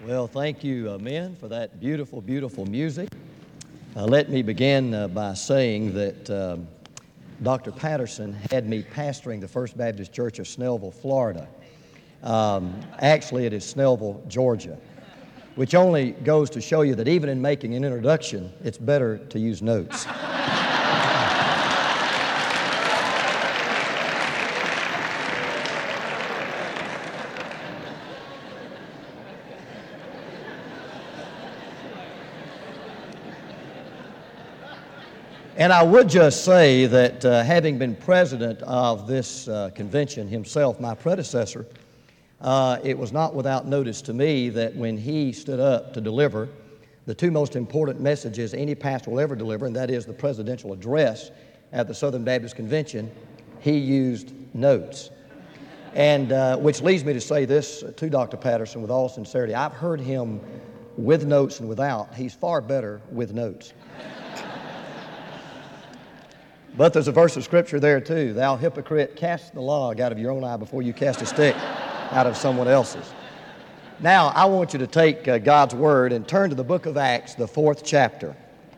Well, thank you, men, for that beautiful, beautiful music. Let me begin by saying that Dr. Patterson had me pastoring the First Baptist Church of Snellville, Florida. Actually, it is Snellville, Georgia, which only goes to show you that even in making an introduction, it's better to use notes. And I would just say that having been president of this convention himself, my predecessor, it was not without notice to me that when he stood up to deliver the two most important messages any pastor will ever deliver, and that is the presidential address at the Southern Baptist Convention, he used notes. And which leads me to say this to Dr. Patterson with all sincerity. I've heard him with notes and without. He's far better with notes. But there's a verse of Scripture there too. Thou hypocrite, cast the log out of your own eye before you cast a stick out of someone else's. Now, I want you to take God's Word and turn to the book of Acts, the 4th chapter.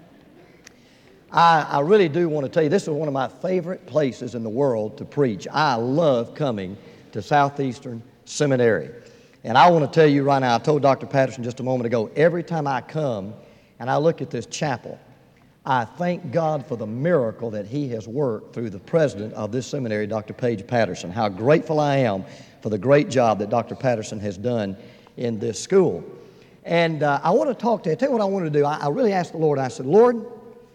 I really do want to tell you, this is one of my favorite places in the world to preach. I love coming to Southeastern Seminary. And I want to tell you right now, I told Dr. Patterson just a moment ago, every time I come and I look at this chapel, I thank God for the miracle that He has worked through the president of this seminary, Dr. Paige Patterson. How grateful I am for the great job that Dr. Patterson has done in this school. And I want to talk to you. Tell you what I want to do. I really asked the Lord, I said, Lord,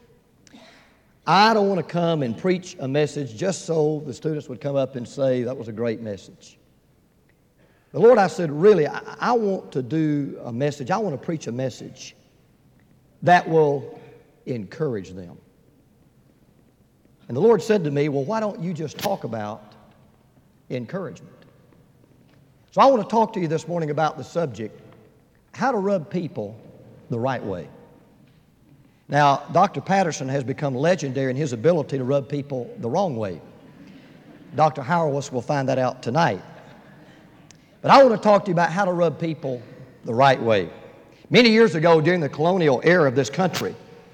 I don't want to come and preach a message just so the students would come up and say, that was a great message. The Lord, I said, really, I want to do a message. I want to preach a message that will encourage them. And the Lord said to me, well, why don't you just talk about encouragement? So I want to talk to you this morning about the subject, how to rub people the right way. Now, Dr. Patterson has become legendary in his ability to rub people the wrong way. Dr. Howells will find that out tonight. But I want to talk to you about how to rub people the right way. Many years ago, during the colonial era of this country,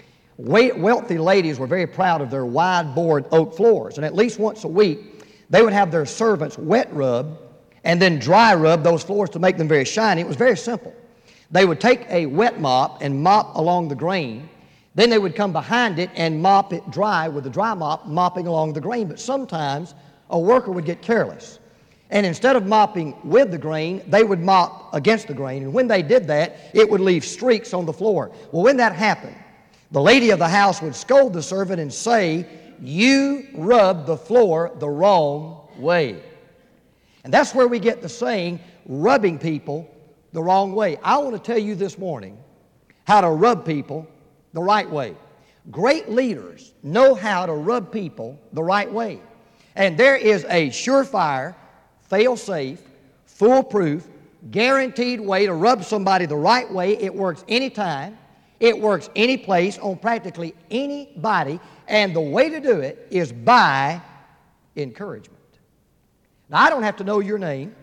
wealthy ladies were very proud of their wide-board oak floors, and at least once a week, they would have their servants wet rub and then dry rub those floors to make them very shiny. It was very simple. They would take a wet mop and mop along the grain. Then they would come behind it and mop it dry with the dry mop, mopping along the grain. But sometimes a worker would get careless. And instead of mopping with the grain, they would mop against the grain. And when they did that, it would leave streaks on the floor. Well, when that happened, the lady of the house would scold the servant and say, you rubbed the floor the wrong way. And that's where we get the saying, rubbing people the wrong way. I want to tell you this morning how to rub people the right way. Great leaders know how to rub people the right way. And there is a surefire, fail-safe, foolproof, guaranteed way to rub somebody the right way. It works anytime. It works any place on practically anybody, and the way to do it is by encouragement. Now, I don't have to know your name.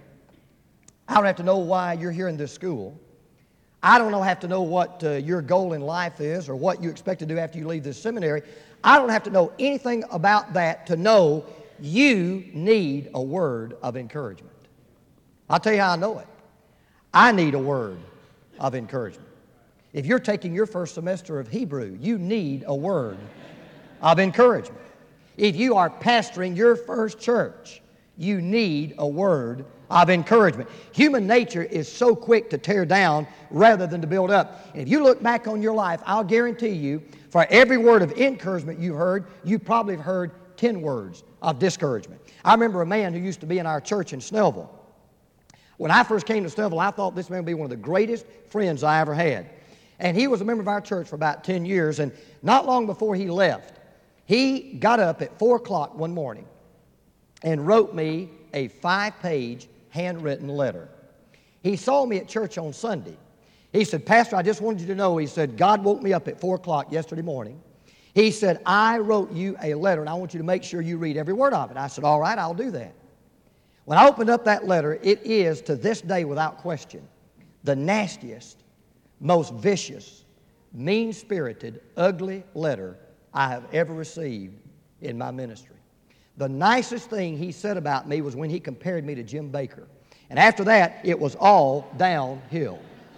I don't have to know why you're here in this school. I don't have to know what your goal in life is or what you expect to do after you leave this seminary. I don't have to know anything about that to know you need a word of encouragement. I'll tell you how I know it. I need a word of encouragement. If you're taking your first semester of Hebrew, you need a word of encouragement. If you are pastoring your first church, you need a word of encouragement. Human nature is so quick to tear down rather than to build up. And if you look back on your life, I'll guarantee you, for every word of encouragement you heard, you probably have heard 10 words of discouragement. I remember a man who used to be in our church in Snellville. When I first came to Snellville, I thought this man would be one of the greatest friends I ever had. And he was a member of our church for about 10 years, and not long before he left, he got up at 4 o'clock one morning and wrote me a 5-page handwritten letter. He saw me at church on Sunday. He said, Pastor, I just wanted you to know, he said, God woke me up at 4 o'clock yesterday morning. He said, I wrote you a letter, and I want you to make sure you read every word of it. I said, all right, I'll do that. When I opened up that letter, it is, to this day, without question, the nastiest, most vicious, mean-spirited, ugly letter I have ever received in my ministry. The nicest thing he said about me was when he compared me to Jim Baker. And after that, it was all downhill.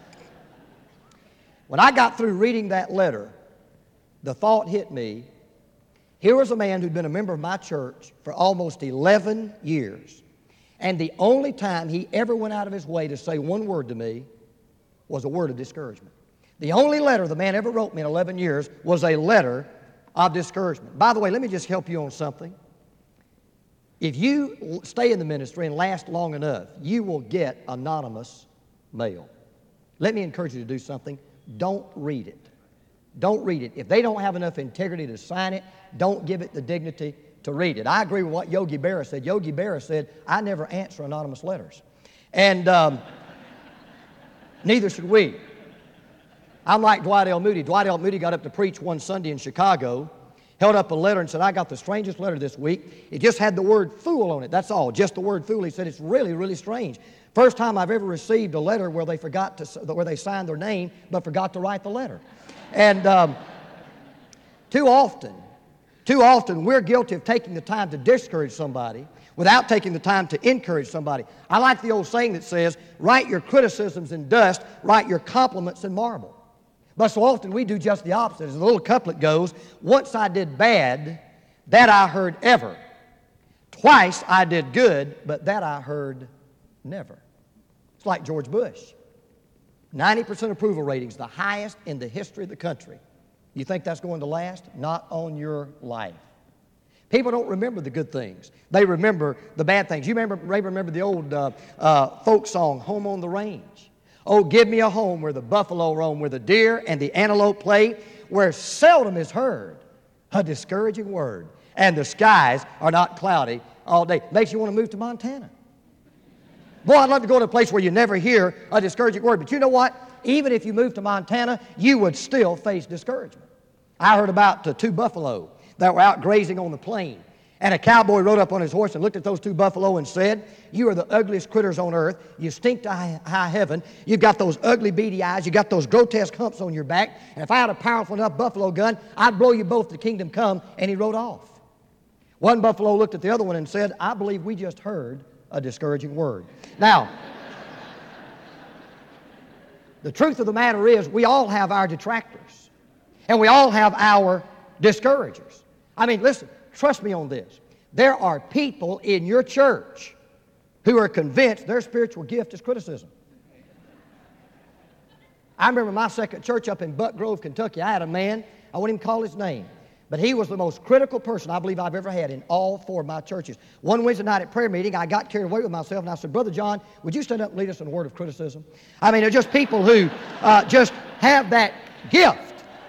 When I got through reading that letter, the thought hit me, here was a man who'd been a member of my church for almost 11 years. And the only time he ever went out of his way to say one word to me was a word of discouragement. The only letter the man ever wrote me in 11 years was a letter of discouragement. By the way, let me just help you on something. If you stay in the ministry and last long enough, you will get anonymous mail. Let me encourage you to do something. Don't read it. Don't read it. If they don't have enough integrity to sign it, don't give it the dignity to read it. I agree with what Yogi Berra said. Yogi Berra said, I never answer anonymous letters. And neither should we. I'm like Dwight L. Moody. Dwight L. Moody got up to preach one Sunday in Chicago, held up a letter and said, I got the strangest letter this week. It just had the word fool on it. That's all, just the word fool. He said, it's really, really strange. First time I've ever received a letter where they signed their name but forgot to write the letter. And too often, we're guilty of taking the time to discourage somebody without taking the time to encourage somebody. I like the old saying that says, write your criticisms in dust, write your compliments in marble. But so often we do just the opposite. As the little couplet goes, once I did bad, that I heard ever. Twice I did good, but that I heard never. It's like George Bush. 90% approval ratings, the highest in the history of the country. You think that's going to last? Not on your life. People don't remember the good things. They remember the bad things. You remember the old folk song, Home on the Range. Oh, give me a home where the buffalo roam, where the deer and the antelope play, where seldom is heard a discouraging word, and the skies are not cloudy all day. Makes you want to move to Montana. Boy, I'd love to go to a place where you never hear a discouraging word. But you know what? Even if you moved to Montana, you would still face discouragement. I heard about two buffalo that were out grazing on the plain. And a cowboy rode up on his horse and looked at those two buffalo and said, you are the ugliest critters on earth. You stink to high heaven. You've got those ugly beady eyes. You've got those grotesque humps on your back. And if I had a powerful enough buffalo gun, I'd blow you both to kingdom come. And he rode off. One buffalo looked at the other one and said, I believe we just heard a discouraging word. Now, the truth of the matter is we all have our detractors. And we all have our discouragers. I mean, listen, trust me on this. There are people in your church who are convinced their spiritual gift is criticism. I remember my second church up in Buck Grove, Kentucky. I had a man, I won't even call his name, but he was the most critical person I believe I've ever had in all four of my churches. One Wednesday night at prayer meeting, I got carried away with myself, and I said, Brother John, would you stand up and lead us in a word of criticism? I mean, they're just people who just have that gift.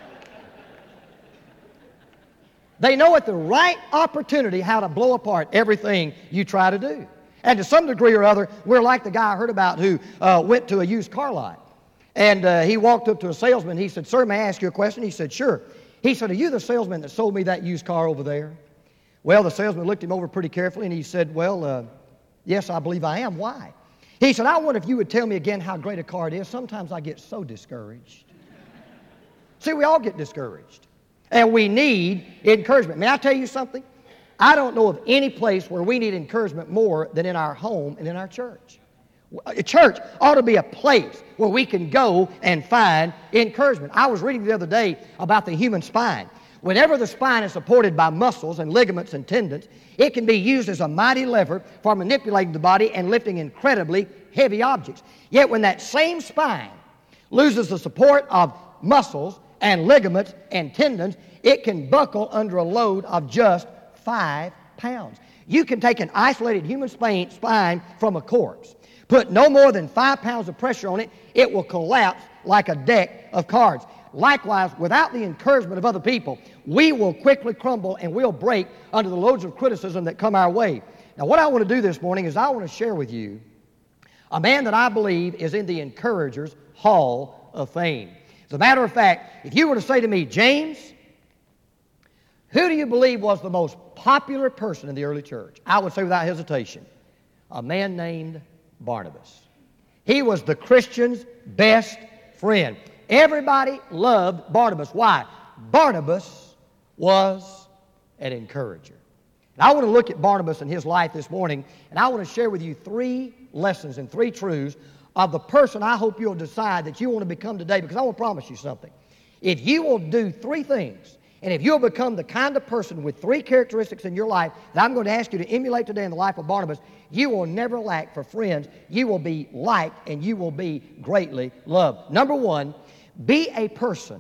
They know at the right opportunity how to blow apart everything you try to do. And to some degree or other, we're like the guy I heard about who went to a used car lot. And he walked up to a salesman. He said, sir, may I ask you a question? He said, sure. He said, are you the salesman that sold me that used car over there? Well, the salesman looked him over pretty carefully, and he said, well, yes, I believe I am. Why? He said, I wonder if you would tell me again how great a car it is. Sometimes I get so discouraged. See, we all get discouraged. And we need encouragement. May I tell you something? I don't know of any place where we need encouragement more than in our home and in our church. A church ought to be a place where we can go and find encouragement. I was reading the other day about the human spine. Whenever the spine is supported by muscles and ligaments and tendons, it can be used as a mighty lever for manipulating the body and lifting incredibly heavy objects. Yet when that same spine loses the support of muscles and ligaments and tendons, it can buckle under a load of just 5 pounds. You can take an isolated human spine from a corpse, put no more than 5 pounds of pressure on it, it will collapse like a deck of cards. Likewise, without the encouragement of other people, we will quickly crumble and we'll break under the loads of criticism that come our way. Now, what I want to do this morning is I want to share with you a man that I believe is in the Encouragers Hall of Fame. As a matter of fact, if you were to say to me, James, who do you believe was the most popular person in the early church? I would say without hesitation, a man named Barnabas. He was the Christian's best friend. Everybody loved Barnabas. Why? Barnabas was an encourager. And I want to look at Barnabas and his life this morning, and I want to share with you 3 lessons and 3 truths of the person I hope you'll decide that you want to become today, because I want to promise you something. If you will do 3 things, and if you'll become the kind of person with 3 characteristics in your life that I'm going to ask you to emulate today in the life of Barnabas, you will never lack for friends. You will be liked, and you will be greatly loved. Number 1, be a person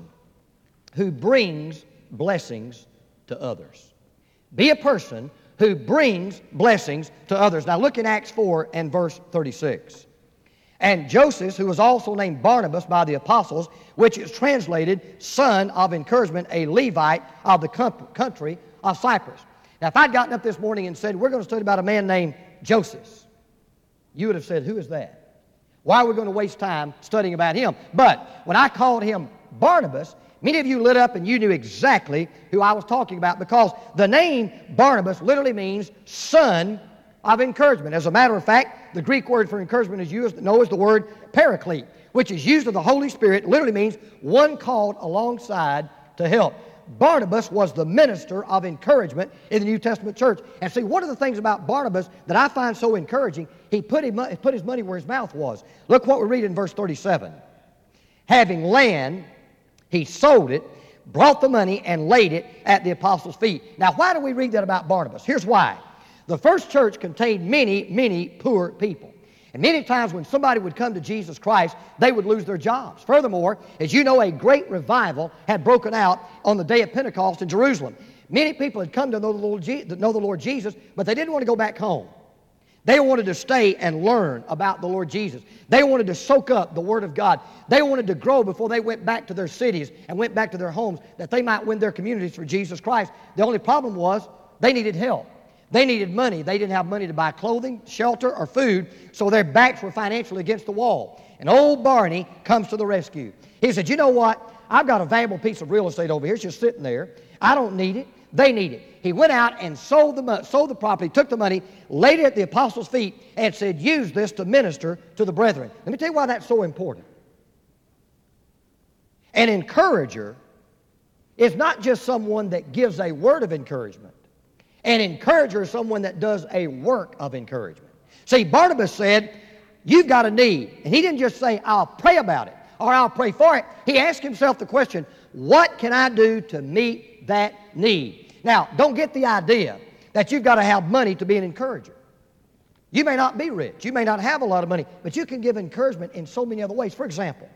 who brings blessings to others. Be a person who brings blessings to others. Now look in Acts 4 and verse 36. And Joseph, who was also named Barnabas by the apostles, which is translated son of encouragement, a Levite of the country of Cyprus. Now if I'd gotten up this morning and said, we're going to study about a man named Joseph, you would have said, who is that? Why are we going to waste time studying about him? But when I called him Barnabas, many of you lit up and you knew exactly who I was talking about, because the name Barnabas literally means son of encouragement. As a matter of fact, the Greek word for encouragement is used, known as the word paraclete, which is used of the Holy Spirit. It literally means one called alongside to help. Barnabas was the minister of encouragement in the New Testament church. And see, one of the things about Barnabas that I find so encouraging, he put his money where his mouth was. Look what we read in verse 37. Having land, he sold it, brought the money, and laid it at the apostles' feet. Now, why do we read that about Barnabas? Here's why. The first church contained many, many poor people. And many times when somebody would come to Jesus Christ, they would lose their jobs. Furthermore, as you know, a great revival had broken out on the day of Pentecost in Jerusalem. Many people had come to know the Lord Jesus, but they didn't want to go back home. They wanted to stay and learn about the Lord Jesus. They wanted to soak up the Word of God. They wanted to grow before they went back to their cities and went back to their homes, that they might win their communities for Jesus Christ. The only problem was they needed help. They needed money. They didn't have money to buy clothing, shelter, or food, so their backs were financially against the wall. And old Barney comes to the rescue. He said, you know what? I've got a valuable piece of real estate over here. It's just sitting there. I don't need it. They need it. He went out and sold the property, took the money, laid it at the apostles' feet, and said, use this to minister to the brethren. Let me tell you why that's so important. An encourager is not just someone that gives a word of encouragement. An encourager is someone that does a work of encouragement. See, Barnabas said, you've got a need. And he didn't just say, I'll pray about it or I'll pray for it. He asked himself the question, what can I do to meet that need? Now, don't get the idea that you've got to have money to be an encourager. You may not be rich. You may not have a lot of money, but you can give encouragement in so many other ways. For example,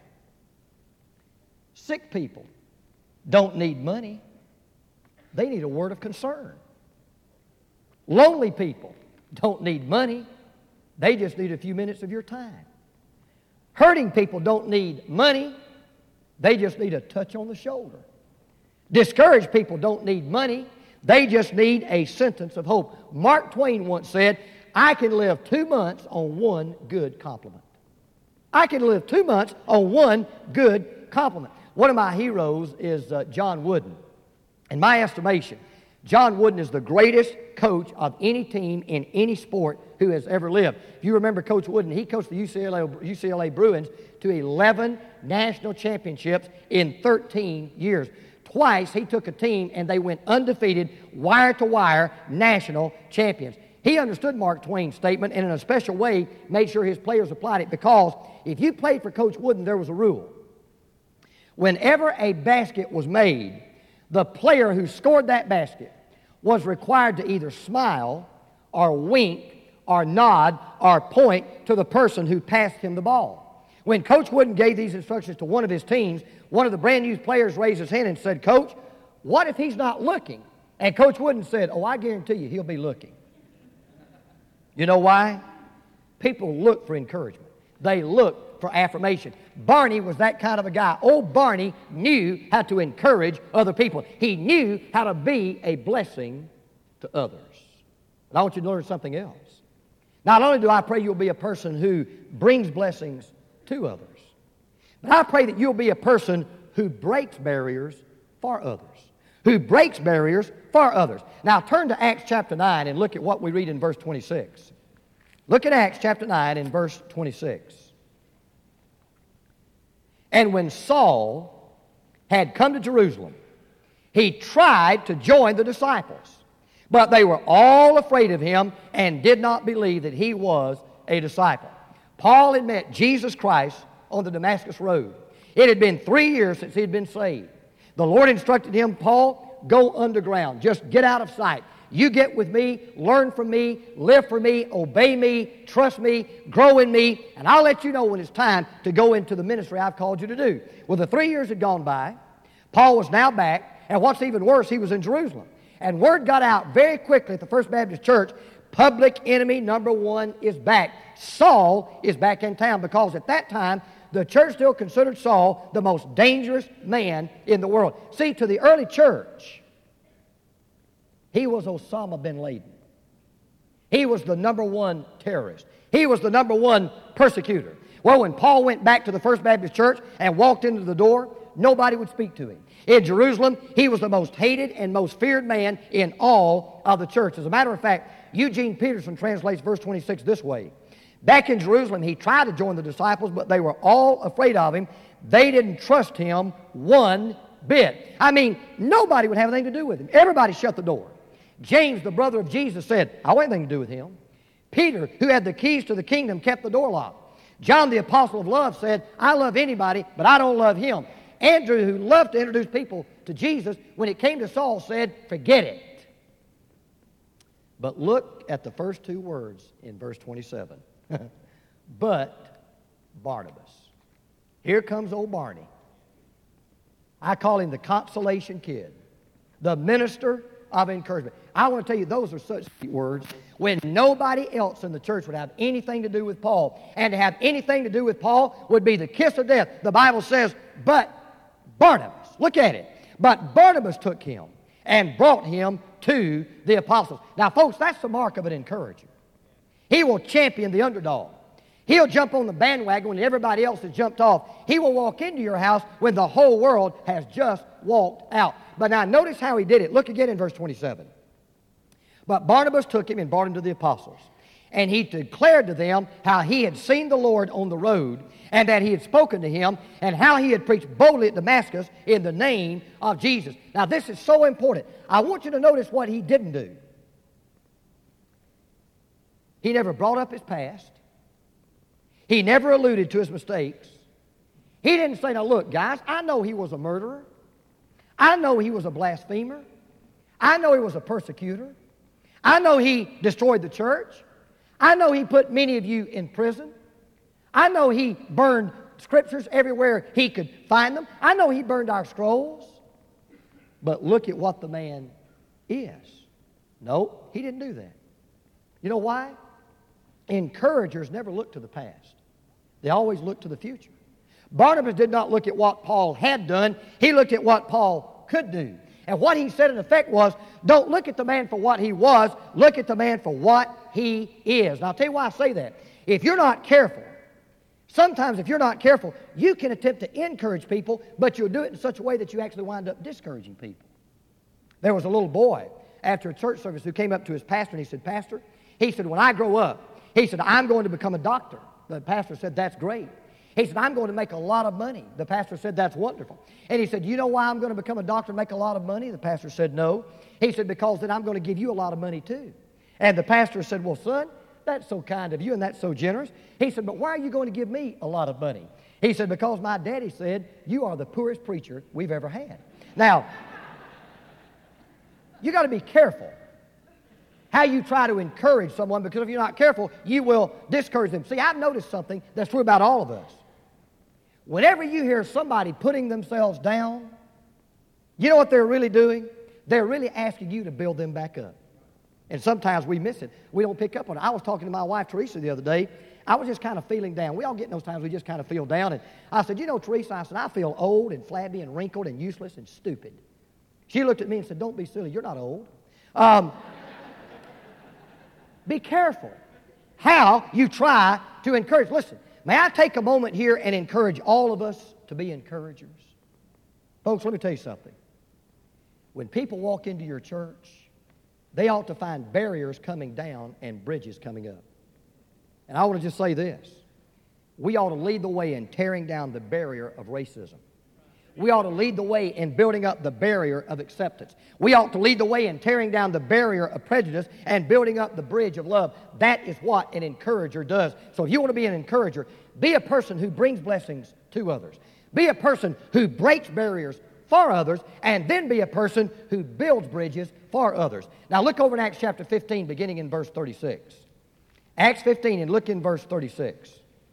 sick people don't need money. They need a word of concern. Lonely people don't need money. They just need a few minutes of your time. Hurting people don't need money. They just need a touch on the shoulder. Discouraged people don't need money. They just need a sentence of hope. Mark Twain once said, I can live 2 months on one good compliment. I can live 2 months on one good compliment. One of my heroes is John Wooden. In my estimation, John Wooden is the greatest coach of any team in any sport who has ever lived. If you remember Coach Wooden, he coached the UCLA Bruins to 11 national championships in 13 years. Twice he took a team and they went undefeated, wire-to-wire national champions. He understood Mark Twain's statement and in a special way made sure his players applied it, because if you played for Coach Wooden, there was a rule. Whenever a basket was made, the player who scored that basket was required to either smile or wink or nod or point to the person who passed him the ball. When Coach Wooden gave these instructions to one of his teams, one of the brand new players raised his hand and said, Coach, what if he's not looking? And Coach Wooden said, oh, I guarantee you he'll be looking. You know why? People look for encouragement. They look for affirmation. Barney was that kind of a guy. Old Barney knew how to encourage other people. He knew how to be a blessing to others. And I want you to learn something else. Not only do I pray you'll be a person who brings blessings to others, but I pray that you'll be a person who breaks barriers for others. Who breaks barriers for others. Now turn to Acts chapter 9 and look at what we read in verse 26. Look at Acts chapter 9 and verse 26. And when Saul had come to Jerusalem, he tried to join the disciples. But they were all afraid of him and did not believe that he was a disciple. Paul had met Jesus Christ on the Damascus Road. It had been 3 years since he had been saved. The Lord instructed him, Paul, go underground. Just get out of sight. You get with me, learn from me, live for me, obey me, trust me, grow in me, and I'll let you know when it's time to go into the ministry I've called you to do. Well, the 3 years had gone by. Paul was now back, and what's even worse, he was in Jerusalem. And word got out very quickly at the First Baptist Church, public enemy number one is back. Saul is back in town, because at that time, the church still considered Saul the most dangerous man in the world. See, to the early church, he was Osama bin Laden. He was the number one terrorist. He was the number one persecutor. Well, when Paul went back to the First Baptist Church and walked into the door, nobody would speak to him. In Jerusalem, he was the most hated and most feared man in all of the church. As a matter of fact, Eugene Peterson translates verse 26 this way. Back in Jerusalem, he tried to join the disciples, but they were all afraid of him. They didn't trust him one bit. I mean, nobody would have anything to do with him. Everybody shut the door. James, the brother of Jesus, said, I want anything to do with him. Peter, who had the keys to the kingdom, kept the door locked. John, the apostle of love, said, I love anybody, but I don't love him. Andrew, who loved to introduce people to Jesus, when it came to Saul, said, forget it. But look at the first two words in verse 27. But Barnabas. Here comes old Barney. I call him the consolation kid, the minister of encouragement. I want to tell you, those are such words. When nobody else in the church would have anything to do with Paul, and to have anything to do with Paul would be the kiss of death. The Bible says, but Barnabas, look at it. But Barnabas took him and brought him to the apostles. Now, folks, that's the mark of an encourager. He will champion the underdog. He'll jump on the bandwagon when everybody else has jumped off. He will walk into your house when the whole world has just walked out. But now notice how he did it. Look again in verse 27. But Barnabas took him and brought him to the apostles. And he declared to them how he had seen the Lord on the road, and that he had spoken to him, and how he had preached boldly at Damascus in the name of Jesus. Now this is so important. I want you to notice what he didn't do. He never brought up his past. He never alluded to his mistakes. He didn't say, now look, guys, I know he was a murderer. I know he was a blasphemer. I know he was a persecutor. I know he destroyed the church. I know he put many of you in prison. I know he burned scriptures everywhere he could find them. I know he burned our scrolls. But look at what the man is. No, he didn't do that. You know why? Encouragers never look to the past. They always look to the future. Barnabas did not look at what Paul had done. He looked at what Paul could do. And what he said in effect was, don't look at the man for what he was, look at the man for what he is. And I'll tell you why I say that. If you're not careful, sometimes if you're not careful, you can attempt to encourage people, but you'll do it in such a way that you actually wind up discouraging people. There was a little boy after a church service who came up to his pastor and he said, Pastor, he said, when I grow up, he said, I'm going to become a doctor. The pastor said, that's great. He said, I'm going to make a lot of money. The pastor said, that's wonderful. And he said, you know why I'm going to become a doctor and make a lot of money? The pastor said, no. He said, because then I'm going to give you a lot of money too. And the pastor said, well, son, that's so kind of you and that's so generous. He said, but why are you going to give me a lot of money? He said, because my daddy said, you are the poorest preacher we've ever had. Now, you got to be careful how you try to encourage someone, because if you're not careful, you will discourage them. See, I've noticed something that's true about all of us. Whenever you hear somebody putting themselves down, you know what they're really doing? They're really asking you to build them back up. And sometimes we miss it. We don't pick up on it. I was talking to my wife, Teresa, the other day. I was just kind of feeling down. We all get in those times we just kind of feel down. And I said, you know, Teresa, I said, I feel old and flabby and wrinkled and useless and stupid. She looked at me and said, don't be silly. You're not old. Be careful how you try to encourage. Listen, may I take a moment here and encourage all of us to be encouragers? Folks, let me tell you something. When people walk into your church, they ought to find barriers coming down and bridges coming up. And I want to just say this. we ought to lead the way in tearing down the barrier of racism. We ought to lead the way in building up the barrier of acceptance. We ought to lead the way in tearing down the barrier of prejudice and building up the bridge of love. That is what an encourager does. So if you want to be an encourager, be a person who brings blessings to others. Be a person who breaks barriers for others, and then be a person who builds bridges for others. Now look over in Acts chapter 15, beginning in verse 36. Acts 15, and look in verse 36.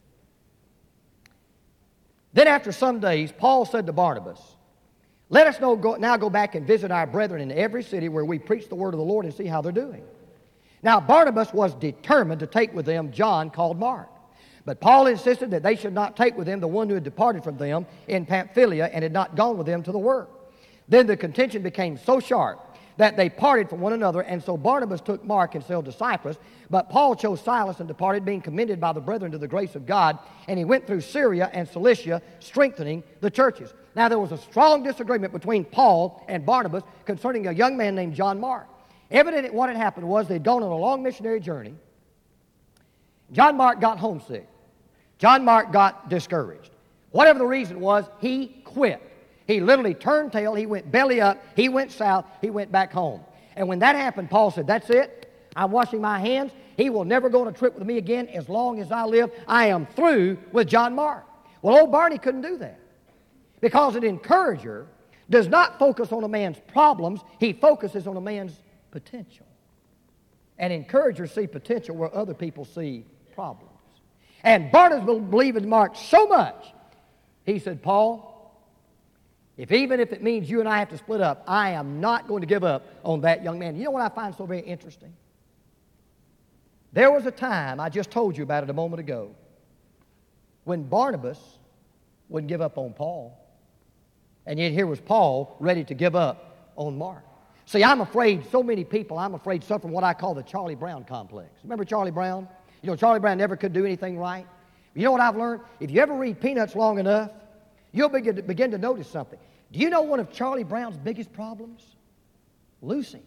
Then after some days, Paul said to Barnabas, "Let us now go back and visit our brethren in every city where we preach the word of the Lord and see how they're doing." Now Barnabas was determined to take with them John called Mark. But Paul insisted that they should not take with them the one who had departed from them in Pamphylia and had not gone with them to the work. Then the contention became so sharp that they parted from one another, and so Barnabas took Mark and sailed to Cyprus. But Paul chose Silas and departed, being commended by the brethren to the grace of God, and he went through Syria and Cilicia, strengthening the churches. Now there was a strong disagreement between Paul and Barnabas concerning a young man named John Mark. Evidently what had happened was they'd gone on a long missionary journey. John Mark got homesick. John Mark got discouraged. Whatever the reason was, he quit. He literally turned tail, he went belly up, he went south, he went back home. And when that happened, Paul said, "That's it. I'm washing my hands. He will never go on a trip with me again as long as I live. I am through with John Mark." Well, old Barney couldn't do that, because an encourager does not focus on a man's problems, he focuses on a man's potential. An encourager sees potential where other people see problems. And Barnabas believed in Mark so much, he said, "Paul, even if it means you and I have to split up, I am not going to give up on that young man." You know what I find so very interesting? There was a time, I just told you about it a moment ago, when Barnabas wouldn't give up on Paul. And yet here was Paul ready to give up on Mark. See, I'm afraid so many people, suffer from what I call the Charlie Brown complex. Remember Charlie Brown? You know, Charlie Brown never could do anything right. You know what I've learned? If you ever read Peanuts long enough, you'll begin to notice something. Do you know one of Charlie Brown's biggest problems? Lucy.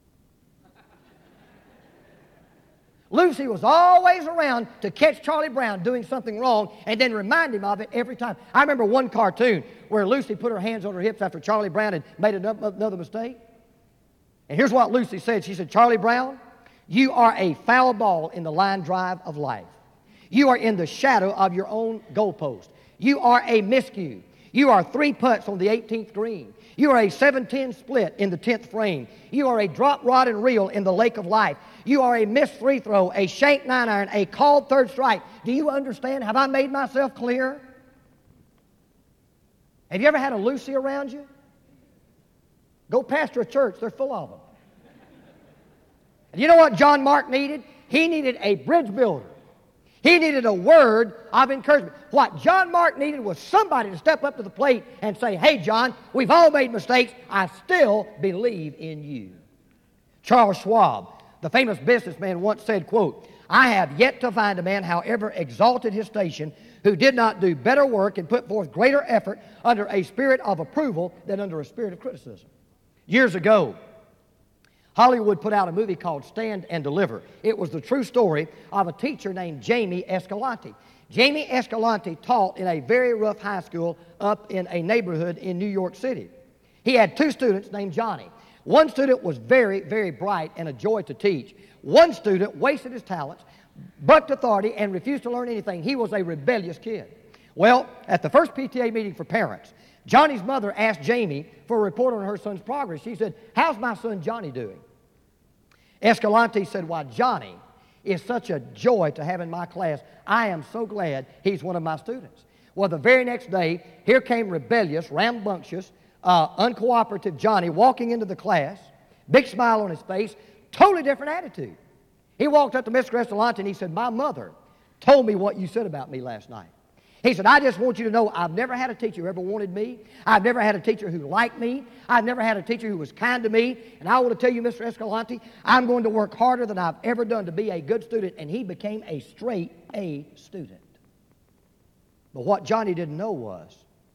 Lucy was always around to catch Charlie Brown doing something wrong and then remind him of it every time. I remember one cartoon where Lucy put her hands on her hips after Charlie Brown had made another mistake. And here's what Lucy said. She said, "Charlie Brown, you are a foul ball in the line drive of life. You are in the shadow of your own goalpost. You are a miscue. You are 3 putts on the 18th green. You are a 7-10 split in the 10th frame. You are a drop rod and reel in the lake of life. You are a missed free throw, a shanked 9-iron, a called third strike." Do you understand? Have I made myself clear? Have you ever had a Lucy around you? Go pastor a church, they're full of them. And you know what John Mark needed? He needed a bridge builder. He needed a word of encouragement. What John Mark needed was somebody to step up to the plate and say, "Hey, John, we've all made mistakes. I still believe in you." Charles Schwab, the famous businessman, once said, quote, "I have yet to find a man, however exalted his station, who did not do better work and put forth greater effort under a spirit of approval than under a spirit of criticism." Years ago, Hollywood put out a movie called Stand and Deliver. It was the true story of a teacher named Jamie Escalante. Jamie Escalante taught in a very rough high school up in a neighborhood in New York City. He had 2 students named Johnny. One student was very, very bright and a joy to teach. One student wasted his talents, bucked authority, and refused to learn anything. He was a rebellious kid. Well, at the first PTA meeting for parents, Johnny's mother asked Jamie for a report on her son's progress. She said, "How's my son Johnny doing?" Escalante said, "Why, Johnny is such a joy to have in my class. I am so glad he's one of my students." Well, the very next day, here came rebellious, rambunctious, uncooperative Johnny walking into the class, big smile on his face, totally different attitude. He walked up to Mr. Escalante and he said, "My mother told me what you said about me last night." He said, "I just want you to know I've never had a teacher who ever wanted me. I've never had a teacher who liked me. I've never had a teacher who was kind to me. And I want to tell you, Mr. Escalante, I'm going to work harder than I've ever done to be a good student." And he became a straight A student. But what Johnny didn't know was,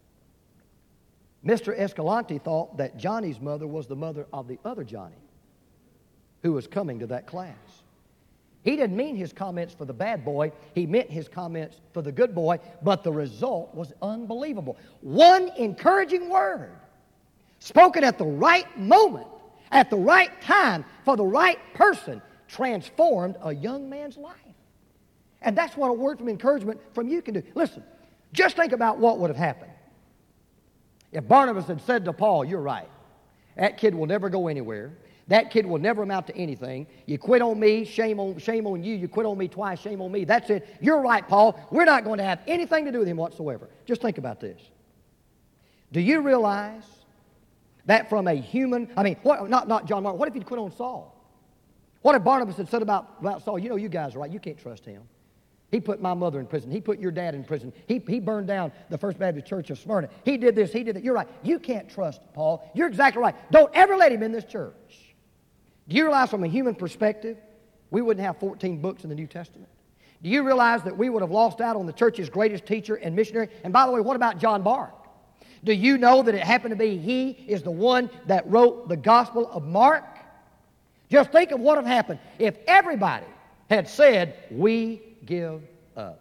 Mr. Escalante thought that Johnny's mother was the mother of the other Johnny who was coming to that class. He didn't mean his comments for the bad boy. He meant his comments for the good boy, but the result was unbelievable. One encouraging word, spoken at the right moment, at the right time, for the right person, transformed a young man's life. And that's what a word of encouragement from you can do. Listen, just think about what would have happened if Barnabas had said to Paul, "You're right. That kid will never go anywhere. That kid will never amount to anything. You quit on me, shame on you. You quit on me twice, shame on me. That's it. You're right, Paul. We're not going to have anything to do with him whatsoever." Just think about this. Do you realize that from a human, not John Mark, what if he'd quit on Saul? What if Barnabas had said about Saul, "You guys are right. You can't trust him. He put my mother in prison. He put your dad in prison. He burned down the First Baptist Church of Smyrna. He did this, he did that. You're right. You can't trust Paul. You're exactly right. Don't ever let him in this church." Do you realize from a human perspective, we wouldn't have 14 books in the New Testament? Do you realize that we would have lost out on the church's greatest teacher and missionary? And by the way, what about John Mark? Do you know that it happened to be he is the one that wrote the Gospel of Mark? Just think of what would have happened if everybody had said, "We give up."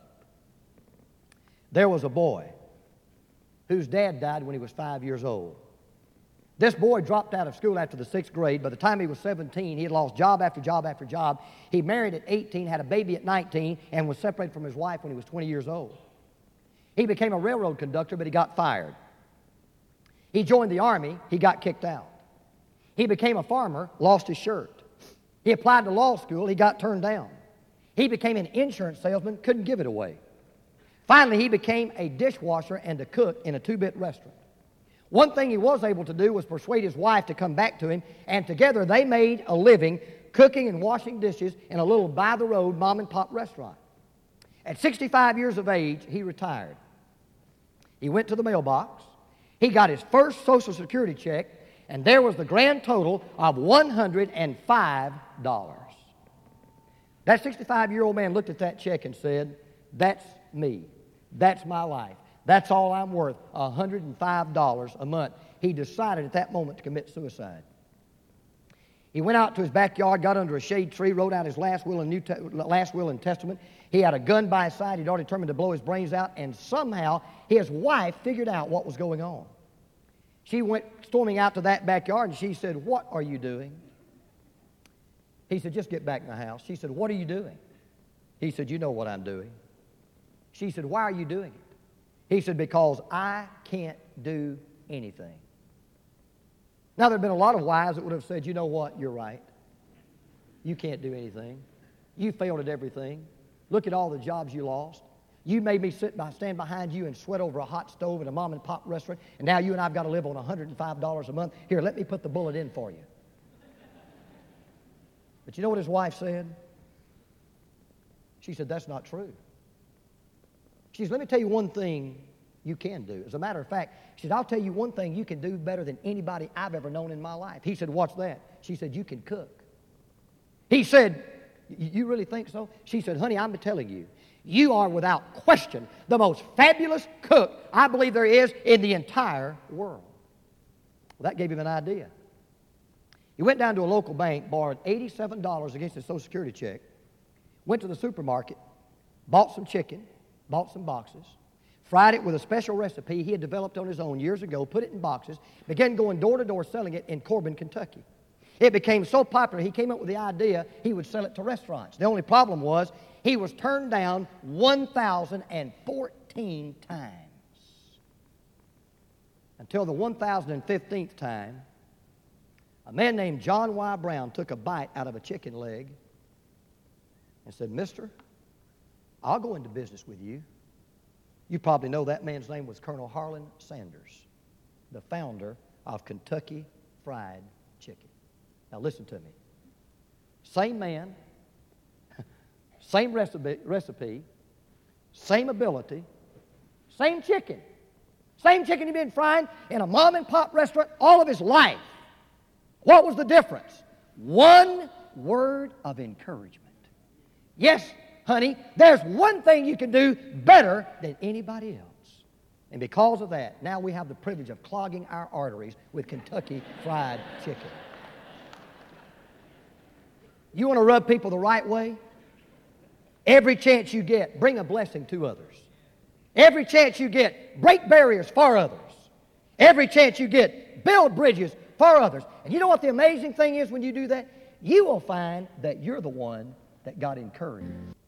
There was a boy whose dad died when he was 5 years old. This boy dropped out of school after the 6th grade. By the time he was 17, he had lost job after job after job. He married at 18, had a baby at 19, and was separated from his wife when he was 20 years old. He became a railroad conductor, but he got fired. He joined the Army. He got kicked out. He became a farmer, lost his shirt. He applied to law school. He got turned down. He became an insurance salesman, couldn't give it away. Finally, he became a dishwasher and a cook in a 2-bit restaurant. One thing he was able to do was persuade his wife to come back to him, and together they made a living cooking and washing dishes in a little by-the-road mom-and-pop restaurant. At 65 years of age, he retired. He went to the mailbox. He got his first Social Security check, and there was the grand total of $105. That 65-year-old man looked at that check and said, "That's me. That's my life. That's all I'm worth, $105 a month." He decided at that moment to commit suicide. He went out to his backyard, got under a shade tree, wrote out his last will and testament. He had a gun by his side. He'd already determined to blow his brains out, and somehow his wife figured out what was going on. She went storming out to that backyard, and she said, "What are you doing?" He said, "Just get back in the house." She said, "What are you doing?" He said, "You know what I'm doing." She said, "Why are you doing it?" He said, "Because I can't do anything." Now, there have been a lot of wives that would have said, "You know what? You're right. You can't do anything. You failed at everything. Look at all the jobs you lost. You made me stand behind you and sweat over a hot stove in a mom-and-pop restaurant, and now you and I have got to live on $105 a month. Here, let me put the bullet in for you." But you know what his wife said? She said, "That's not true." She said, "Let me tell you one thing you can do. As a matter of fact," she said, "I'll tell you one thing you can do better than anybody I've ever known in my life." He said, "What's that?" She said, "You can cook." He said, "You really think so?" She said, "Honey, I'm telling you, you are without question the most fabulous cook I believe there is in the entire world." Well, that gave him an idea. He went down to a local bank, borrowed $87 against his Social Security check, went to the supermarket, bought some chicken, bought some boxes, fried it with a special recipe he had developed on his own years ago, put it in boxes, began going door to door selling it in Corbin, Kentucky. It became so popular, he came up with the idea he would sell it to restaurants. The only problem was he was turned down 1,014 times. Until the 1,015th time, a man named John Y. Brown took a bite out of a chicken leg and said, "Mister, I'll go into business with you." You probably know that man's name was Colonel Harlan Sanders, the founder of Kentucky Fried Chicken. Now listen to me. Same man, same recipe, same ability, same chicken. Same chicken he'd been frying in a mom-and-pop restaurant all of his life. What was the difference? One word of encouragement. Yes, honey, there's one thing you can do better than anybody else. And because of that, now we have the privilege of clogging our arteries with Kentucky Fried Chicken. You want to rub people the right way? Every chance you get, bring a blessing to others. Every chance you get, break barriers for others. Every chance you get, build bridges for others. And you know what the amazing thing is when you do that? You will find that you're the one that got encouraged.